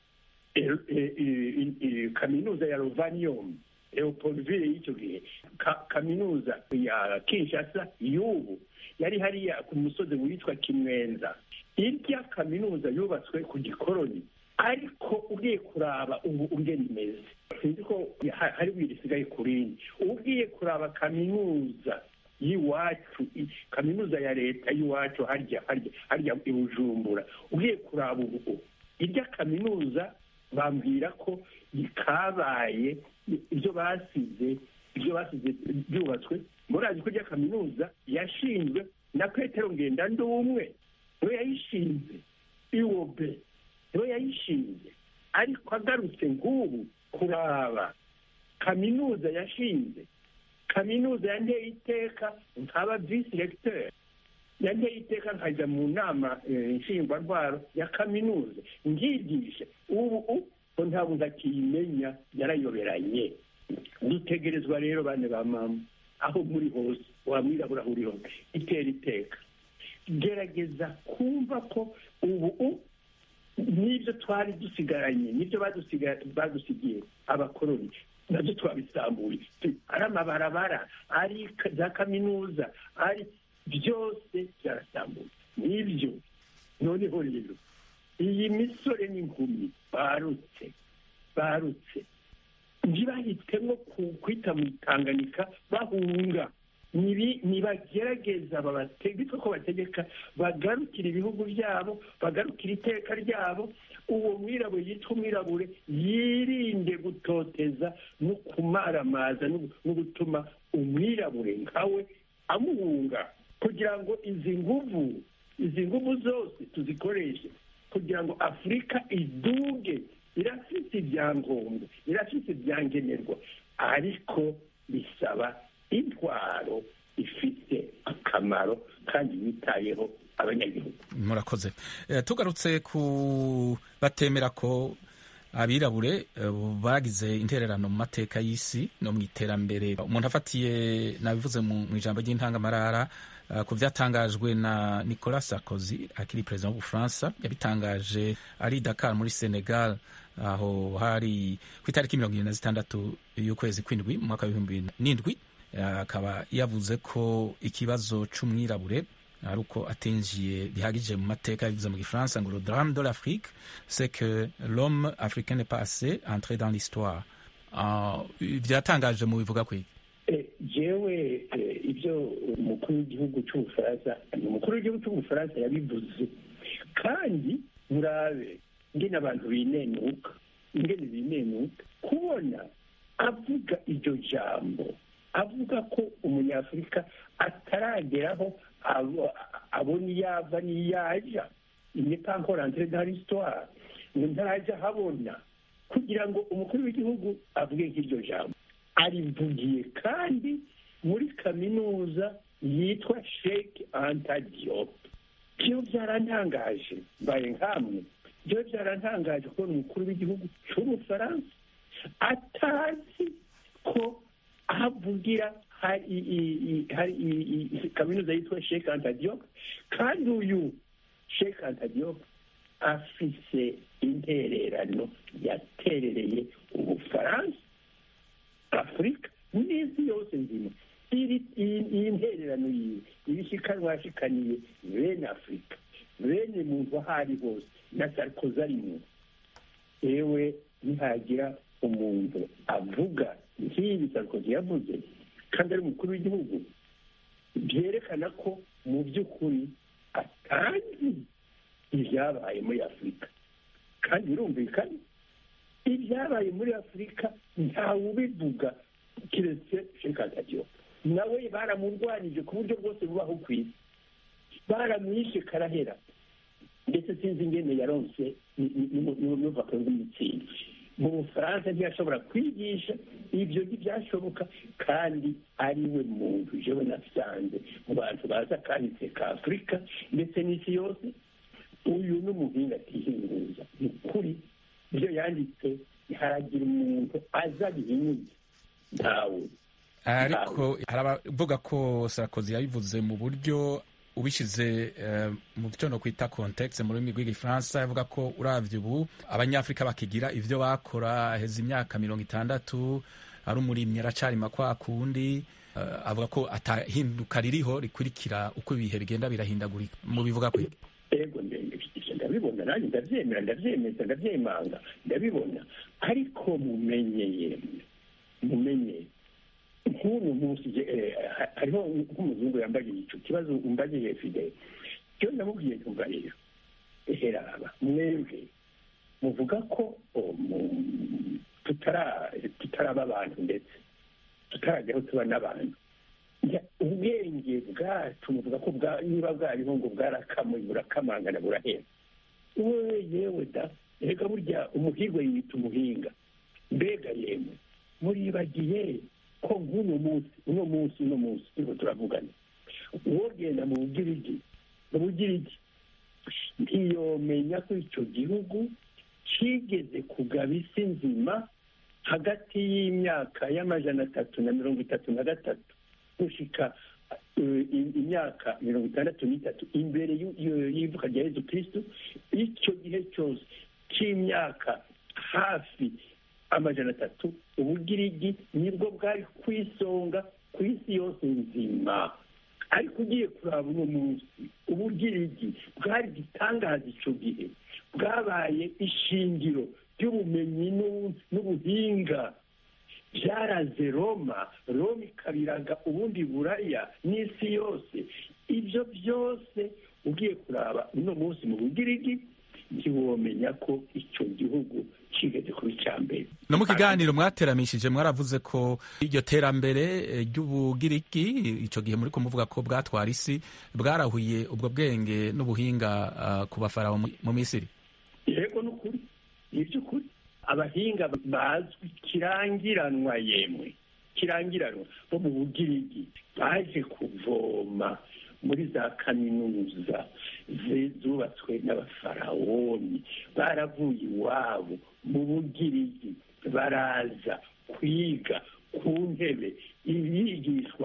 Kaminuza ya Rovanium Leopoldville y'icyo gihe, kaminuza ya Kinshasa y'ubu yari hariya ku musozi witwa Kimwenza. Irya kaminuza yubatswe ku gikoroni, ariko ugiye kuraba ubu ungene imeze, sinzi ko hari wirisigaye kurindi. Ugiye kuraba kaminuza y'iwacu, kaminuza ya leta y'iwacu harya i Bujumbura, ugiye kuraba ubu irya kaminuza bambwira ko ikabaye ibyo basize byubatswe. Murazi ko irya kaminuza yashinzwe na Petero Ngendandumwe, niwe yayishinze. Iwobe niwe yayishinze, ariko agarutse nk'ubu kuraba kaminuza yashinze, kaminuza yanteye iteka nkaba vice recteur, yanteye iteka nkajya mu nama nshingwarwaro ya kaminuza ngigisha. Ubu ko ntabwo ndakiyimenya, yarayoberanye. Dutegerezwa rero bane ba mama, aho muri hose, wamwirabura uri hose, itera iteka gerageza kumva ko ubu n'ibyo twari dusigaranye, n'ibyo badusigiye abakoroni, nabyo twabisambuye. ari amabarabara, ari za kaminuza, ari byose byarasambuye. n'ibyo noneho rero iyi misore n'inkumi barutse ntibahitemo kwita mu Tanganyika bahunga. Nibagerageza bitwa ko bategeka bagarukira ibihugu byabo, bagarukira iteka ryabo. Uwo mwirabure yitwa umwirabure yirinde gutoteza no kumaramaza no gutuma umwirabure nkawe amuhunga, kugira ngo izi nguvu zose tuzikoreshe kugira ngo Afurika iduge. Irafite ibyangombwa, irafite ibyangenerwa, ariko bisaba intwaro ifite akamaro kandi yitayeho abanyagihugu. Murakoze. Tugarutse ku batemera ko abirabure bagize intererano mu mateka y'isi no mu iterambere, umuntu afatiye nabivuze mu ijambo ry'intangamarara ku byatangajwe na Nicolas Sarkozy akiri perezida w'Ubufaransa, yabitangaje ari Dakar muri Senegal, aho hari ku itariki 26 y'ukwezi kw'indwi mu mwaka w'2007. Akaba yavuze ko ikibazo c'umwirabure ari uko atinjiye bihagije mu mateka, yavuze mu Gifaransa ngo le drame de l'Afrique c'est que l'homme africain n'est pas assez entré dans l'histoire. Byatangaje mu bivuga kwiki? Jewe ibyo umukuru w'igihugu cy'Ubufaransa yabivuze, kandi murabe ngene abantu binenuka kubona avuga iryo jambo, avuga ko umunyafurika atarageraho abona iyava n'iyaja, il n'est pas encore entré dans l'histoire, ngo ntarajya habona, kugira ngo umukuru w'igihugu avuge nk'iryo jambo. Arivugiye kandi muri kaminuza yitwa Sheikh Anta Diop. Byo byarantangaje, mbaye nkamwe, byo byarantangaje kubona umukuru w'igihugu cy'Ubufaransa atazi ko ahavugira hari kaminuza yitwa Sheikh Anta Diop, kandi uyu Sheikh Anta Diop afise intererano yaterereye Ubufaransa, Afurika n'isi yose nzima. Iyi ntererano yiwe ibishikanwa yashikaniye bene Afurika, bene muntu aho ari hose, na Sarkozy arimo. Ewe ntihagira umuntu avuga nk'ibi Sarkozy yavuze kandi ari umukuru w'igihugu, byerekana ko mu by'ukuri atazi ibyabaye muri Afurika. Kandi birumvikana ibyabaye muri Afurika ntawe ubivuga kiretse Sheikh Anta Diop. Nawe baramurwanije ku buryo bwose bubaho ku isi, baramwishe karahera, ndetse sinzi ingene yaronse n'uva ku mitsingi. mu bufaransa ntiyashobora kwigisha, ibyo ntibyashoboka, kandi ari we muntu jewe nasanze mu bantu bazi akahise ka afurika ndetse n'isi yose, uyu n'umuhinga atihinguza. ni ukuri ibyo yanditse haragira umuntu aza bihinyuze, ntawe. ariko hari abavuga ko Sarkozy yabivuze mu buryo ubishize mu byo no kwita context mu rurimi rw'igifaransa, avuga ko uravye ubu abanyafrika bakigira ivyo bakora heza imyaka 60, ari umurimyi aracarima kwa kundi. Avuga ko atahinduka ririho rikurikira uko ibihe bigenda birahindagurika. mu bivuga ko ego ndabibona, nanjye ndabyemera, ndabyemeza, ndabyemanga, ndabibona, ariko mumenye nk'ubu munsi hariho nk'umuzungu yambaye ico kibazo umbagiye Fidel, cyo namubwiye ntumva rero eheraba mwebwe muvuga ko tutaraba abantu ndetse tutarajyaho tuba n'abantu. ubwenge bwacu muvuga ko niba bwariho ngo bwarakamuye burakamangana burahera. yewe da reka burya umuhirwe yita umuhinga. mbega yemwe muribagiye ko uno munsi turiko turavugana, wogenda mu bugirigi ntiyomenya ko ico gihugu kigeze kugaba isi nzima hagati y'imyaka y'333 gushika imyaka 63 imbere y'ivuka rya Yezu Kristo. icyo gihe cyose cy'imyaka hafi 300 ubugirigi nibwo bwari kwisonga ku isi yose nzima. ariko ugiye kuraba uno munsi ubugirigi bwari gitangaza icyo gihe, bwabaye ishingiro ry'ubumenyi n'ubuhinga, byaraze Roma ikabiraga ubundi buraya n'isi yose. ibyo byose ugiye kuraba uno munsi mu bugirigi ntiwomenya ko icyo gihugu kigeze kuba icya mbere. no mu kiganiro mwateramishije mwaravuze ko iryo terambere ry'ubugiriki icyo gihe muri ko muvuga ko bwatwara isi bwarahuye ubwo bwenge n'ubuhinga ku bafarawo mu Misiri. yego n'ukuri, ni iby'ukuri. abahinga bazwi kirangiranwa bo mu bugirigi baje kuvoma muri za kaminuza zubatswe n'abafarawoni, baravuye iwabo mu bugirigi baraza kwiga ku ntebe ibigishwa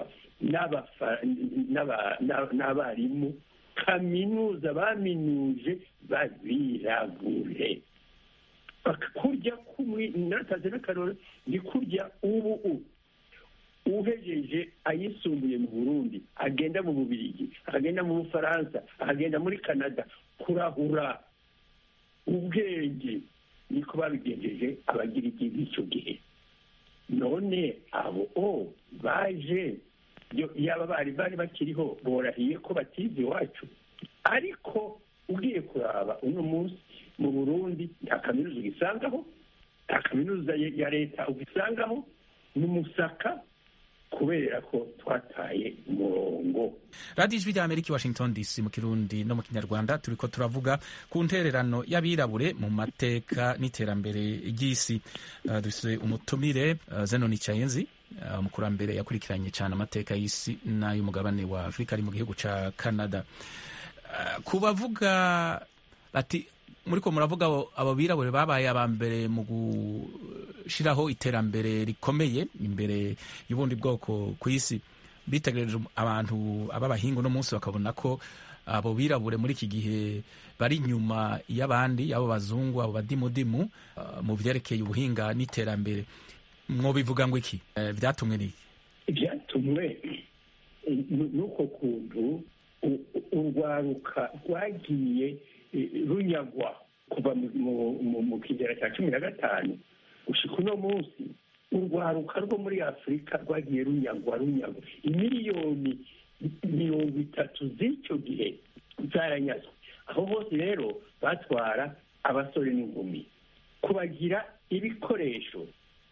n'abarimu kaminuza baminuje babirabure. kurya nataze n'akarore ni kurya ubu uhejeje ayisumbuye mu Burundi agenda mu Bubirigi, agenda mu Bufaransa, agenda muri Canada kurahura ubwenge. niko babigenjeje abagiriki b'icyo gihe. none abo baje yaba bari bakiriho borahiye ko batize iwacu. ariko ugiye kuraba uno munsi mu Burundi nta kaminuza ugisangaho, nta kaminuza ya leta ugisangaho, n'umusaka kubera ko twataye umurongo. radiyo ijwi ry'Amerika Washington DC mu Kirundi no mu Kinyarwanda turiko turavuga ku ntererano y'abirabure mu mateka n'iterambere ry'isi. dufise umutumire Zenoni Chayenzi, umukurambere yakurikiranye cyane amateka y'isi n'ay'umugabane wa Afurika ari mu gihugu ca Canada. kubavuga ati muriko muravuga abo birabure babaye aba mbere mu gushiraho iterambere rikomeye imbere y'ubundi bwoko ku isi, bitegereje abantu ababahinga no munsi bakabona ko abo birabure muri iki gihe bari inyuma y'abandi, abo bazungu, abo badimudimu mu vyerekeye ubuhinga n'iterambere. mwobivuga ngo iki? vyatumwe n'iki? vyatumwe nuko kuntu urwaruka rwagiye runyagwa kuva mu kigera cya 15 gushika uno munsi. urwaruka rwo muri Afurika rwagiye runyagwa. imiliyoni 30 z'icyo gihe zaranyazwe. aho hose rero batwara abasore n'inkumi kubagira ibikoresho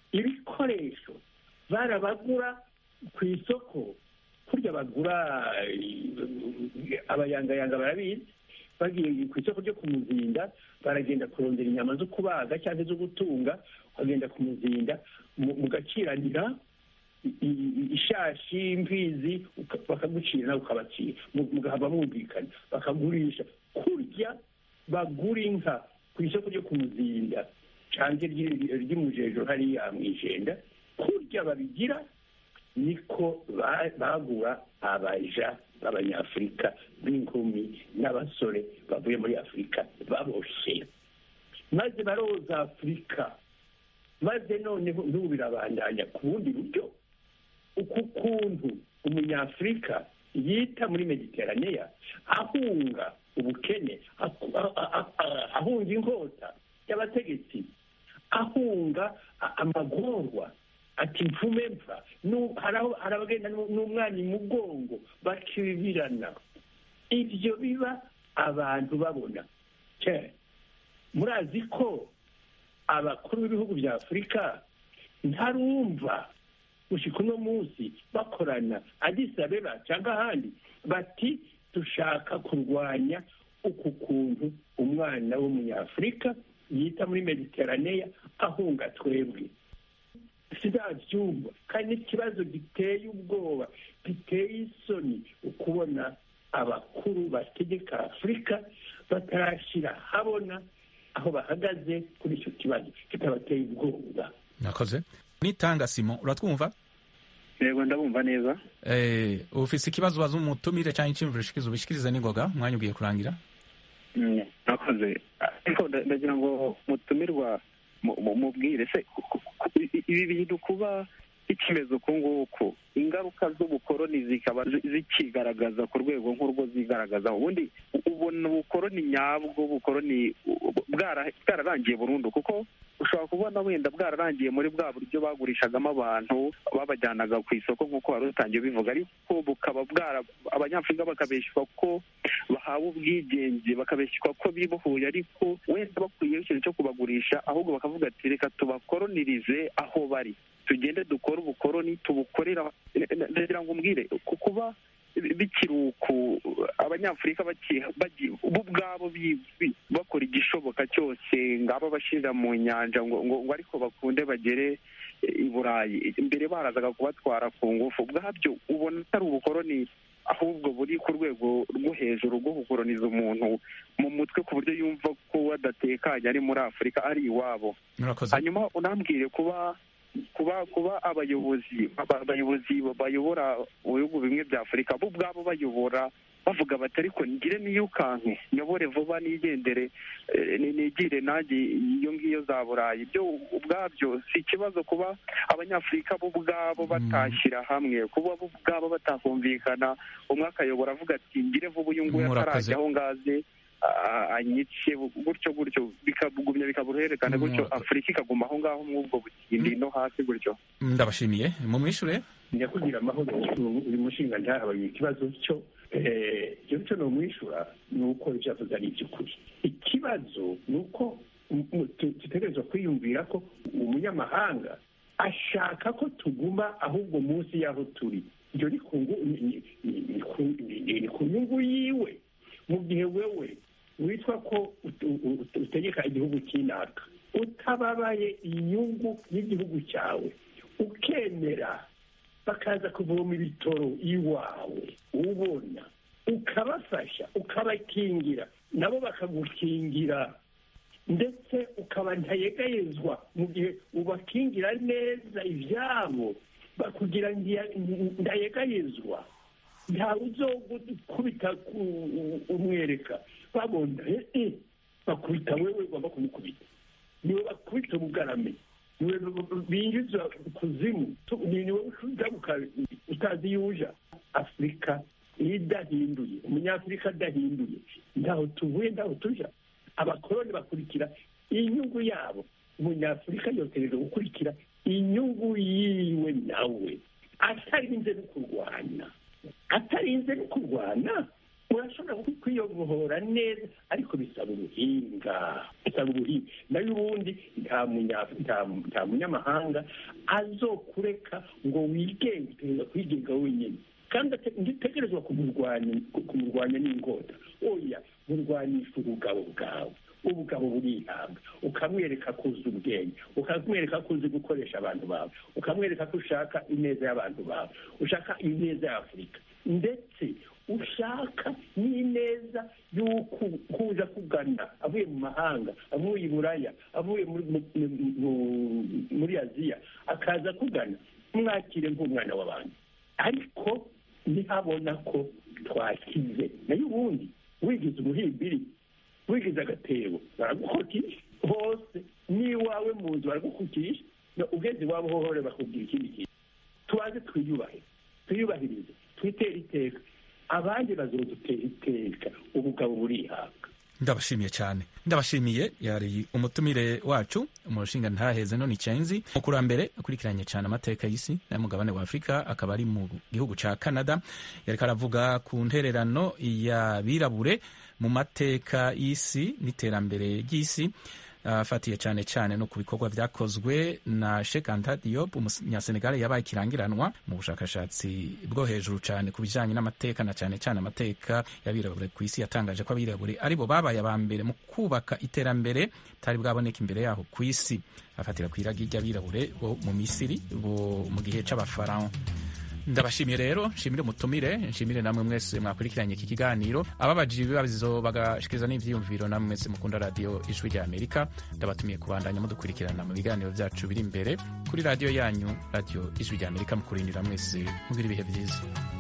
barabagura ku isoko. kurya bagura abayangayanga barabizi, bagiye ku isoko ryo ku muzinda baragenda kurondera inyama zo kubaga cyangwa zo gutunga, ukagenda ku muzinda mugaciranira ishashi, imfizi, bakagucira nawe ukabacira, mugahava mwumvikana, bakagurisha. Kurya bagura inka ku isoko ryo ku muzinda cyangwa ry'umujejo hariya mw'ijenda, kurya babigira niko bagura abaja b'abanyafurika b'inkumi n'abasore bavuye muri Afurika baboshye, maze baroza Afurika, maze noneho n'ubu birabandanya ku bundi buryo. Uku kuntu umunyafurika yita muri Mediterranea ahunga ubukene, ahunga inkota y'abategetsi, ahunga amagorwa, ati mfume mfa, hari abagenda n'umwana imugongo bakibirana. Ibyo biba abantu babona. Murazi ko abakuru b'ibihugu bya Afurika ntarumva gushika uno munsi bakorana Addis Abeba cyangwa ahandi bati dushaka kurwanya uku kuntu umwana w'umunyafurika yita muri Mediterranea ahunga twebwe. Sidabyumva kandi ikibazo giteye ubwoba, giteye isoni ukubona abakuru bategeka Afurika batarashyira habona aho bahagaze kuri icyo kibazo kitabateye ubwoba. Nakoze nitanga Simon, uratwumva? Yego ndabumva neza. Ufise ikibazo baza umutumire cyangwa icyumviro shikizo bishikiriza n'ingoga, umwanya ugiye kurangira. Nakoze ariko ndagira ngo mutumirwa mubwire se ibi bintu kuba ikimezo ku nguko, ingaruka z'ubukoroni zikaba zikigaragaza ku rwego nk'urwo zigaragaza. Ubundi ubona ubukoroni nyabwo, ubukoroni bwararangiye burundu, kuko ushobora kubona wenda bwararangiye muri bwa buryo bagurishagamo abantu babajyanaga ku isoko nk'uko wari utangiye bivuga, ariko bukaba abanyafurika bakabeshywa ko bahawe ubwigenge, bakabeshywa ko bibohoye, ariko wenda bakwiyeho ikintu cyo kubagurisha, ahubwo bakavuga ati reka tubakoronirize aho bari, tugende dukore ubukoroni tubukorera. Ndagira ngo umbwire kuba bikiri uku abanyafurika bo ubwabo bakora igishoboka cyose, ngabo bashyira mu nyanja ngo ariko bakunde bagere i Burayi, imbere barazaga kubatwara ku ngufu. Ubwabyo ubona atari ubukoroni, ahubwo buri ku rwego rwo hejuru rwo gukoroniza umuntu mu mutwe ku buryo yumva ko adatekanye ari muri Afurika, ari iwabo. Hanyuma unambwire kuba abayobozi bayobora mu bihugu bimwe bya Afurika bo ubwabo bayobora bavuga bati ariko ngire niyukanke nyobore vuba nigendere nigire nanjye iyo ngiyo za Burayi. Ibyo ubwabyo si ikibazo kuba abanyafurika bo ubwabo batashyira hamwe, kuba bo ubwabo batakumvikana, umwe akayobora avuga ati ngire vuba uyu nguyu atarajya aho ngaze anyice, gutyo bikagumya bikabuherekana, gutyo Afurika ikaguma aho ngaho mw'ubwo butindi no hasi gutyo. Ndabashimiye mumwishure. Nyakugira amahoro uyu mushinga ntahabaye ikibazo cyo cyo no mwishura nuko ibyavuze ari iby'ukuri. Ikibazo nuko tutegerezwa kwiyumvira ko umunyamahanga ashaka ko tuguma ahubwo munsi y'aho turi. Ibyo ni ku nyungu yiwe, mu gihe wewe witwa ko utegeka igihugu cy'inaka utababaye inyungu y'igihugu cyawe, ukemera bakaza kuvoma ibitoro iwawe, ubona ukabafasha ukabakingira, nabo bakagukingira, ndetse ukaba ntayegayezwa mu gihe ubakingira neza ibyabo, bakugira ndayegayezwa, ntawe uzokubita umwereka babona bakubita wewe ugomba kumukubita, niwe bakubita ubugarame, niwe binjiza kuzimu, niwe ugaruka utazi yuja. Afurika idahinduye, umunyafurika adahinduye, ntaho tuvuye ntaho tuja. Abakoroni bakurikira inyungu yabo, umunyafurika yotegereza gukurikira inyungu yiwe nawe, atarinze no kurwana urashobora kwiyobohora neza ariko bisaba ubuhinga nayo ubundi nta munyamahanga azokureka ngo wigenge utegereza kwigenga wenyine kandi ntitegerezwa kumurwanya n'ingota oya murwanisha ubugabo bwawe ubugabo burihanga ukamwereka ko uzi ubwenge ukamwereka ko uzi gukoresha abantu bawe ukamwereka ko ushaka ineza y'abantu bawe ushaka ineza ya Afurika ndetse ushaka n'ineza y'uko kuza kugana avuye mu mahanga avuye i Buraya avuye muri Aziya akaza kugana mwakire nk'umwana w'abantu ariko ntihabona ko twakize nayo ubundi wigize umuhimbiri wigize agatebo baragukukisha hose n'iwawe mu nzu baragukukisha ugeze iwabo hohore bakubwira ikindi kintu tubanze twiyubahirize twitere iteka abandi bazodutera iteka ubugabo burihanga. Ndabashimiye cyane ndabashimiye yari umutumire wacu umushinga ntaheze none icyenzi mukurambere akurikiranye cyane amateka y'isi n'umugabane wa Afrika akaba ari mu gihugu ca Canada yari karavuga ku ntererano ya birabure mu mateka y'isi n'iterambere ry'isi afatiye cyane no ku bikorwa byakozwe na Cheikh Anta Diop umunyasenegal yabaye ikirangiranwa mu bushakashatsi bwo hejuru cyane ku bijyanye n'amateka na cyane amateka y'abirabure ku isi yatangaje ko abirabure aribo babaye abambere mu kubaka iterambere tari bwaboneka imbere yaho ku isi afatira ku iragi ry'abirabure bo mu Misiri bo mu gihe c'abafarao. Ndabashimiye rero nshimire umutumire nshimire namwe mwese mwakurikiranye iki kiganiro ababajije ibibazo bagashikiriza n'ivyiyumviro namwe mwese mukunda radio Ijwi rya Amerika ndabatumiye kubandanya mudukurikirana mu biganiro byacu biri imbere kuri radio yanyu radio Ijwi rya Amerika mukurindira mwese mugira ibihe byiza.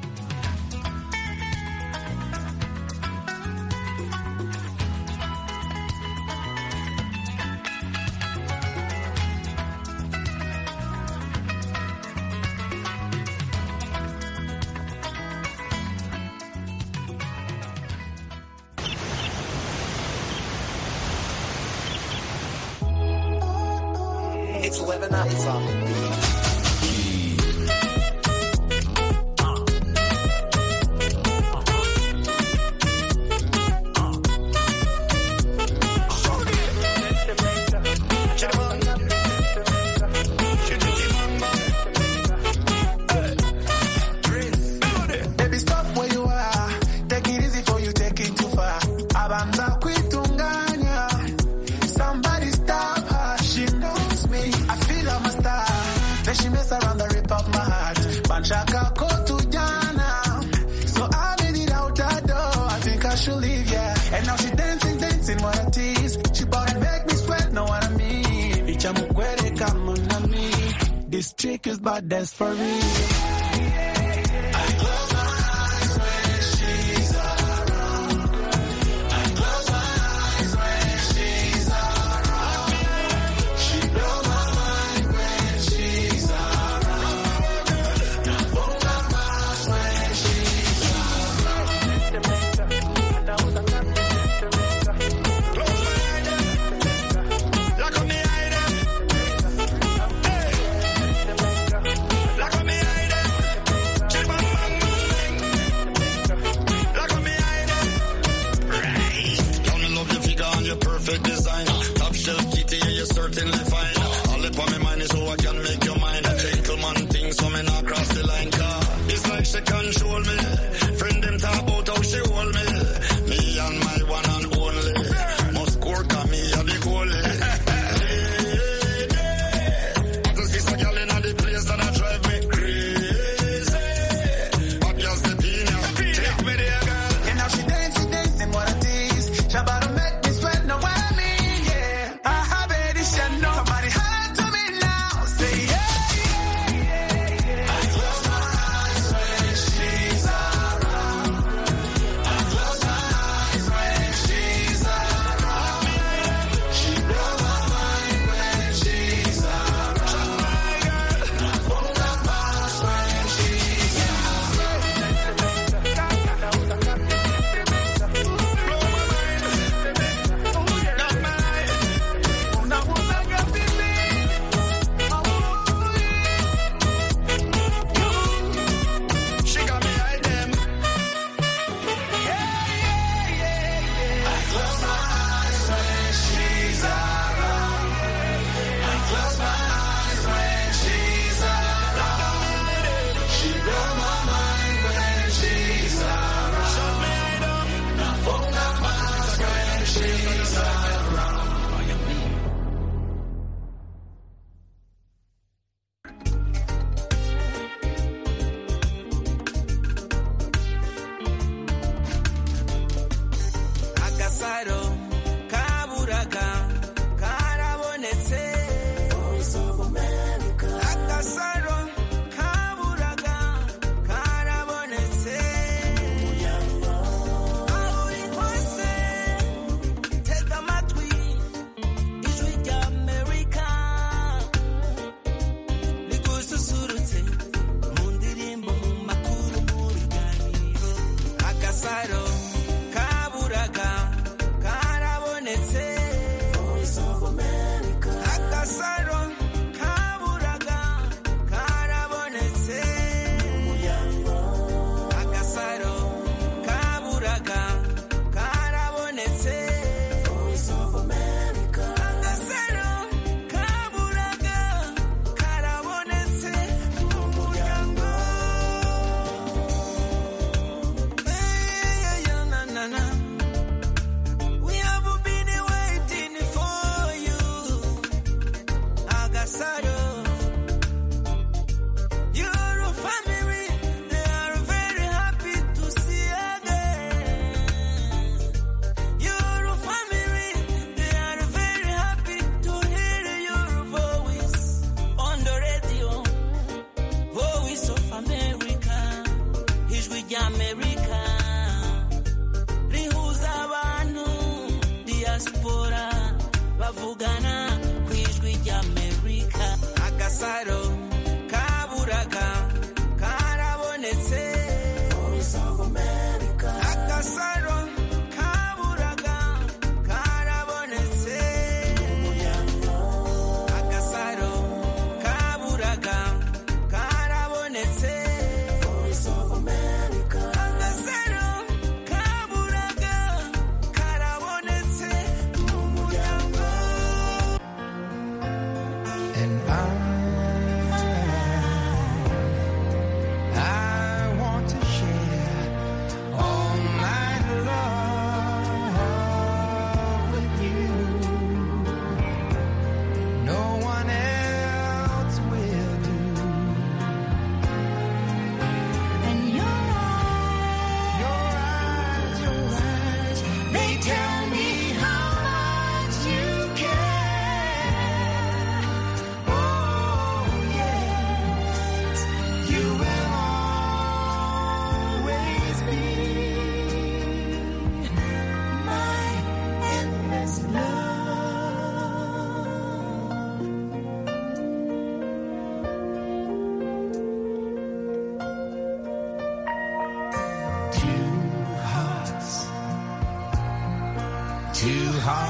It's 11 hours on the beat. Baby, stop where you are. Take it easy before you take it too far. Abanza kuitunganya. Somebody stop her. She knows me. I feel I'm a star. Then she mess around the rip of my heart. Banchaka ko tujana. So I made it out that door. I think I should leave, yeah. And now she dancing, what a tease. She bout to make me sweat, know what I mean. Ichamukwere come on me. This chick is bad, that's for real.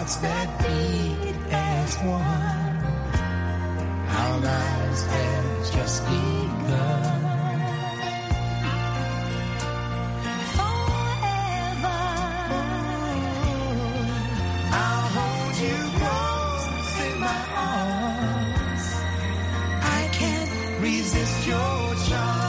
hearts that beat as one. Our lives have just begun. Forever, I'll hold you close in my arms. I can't resist your charm.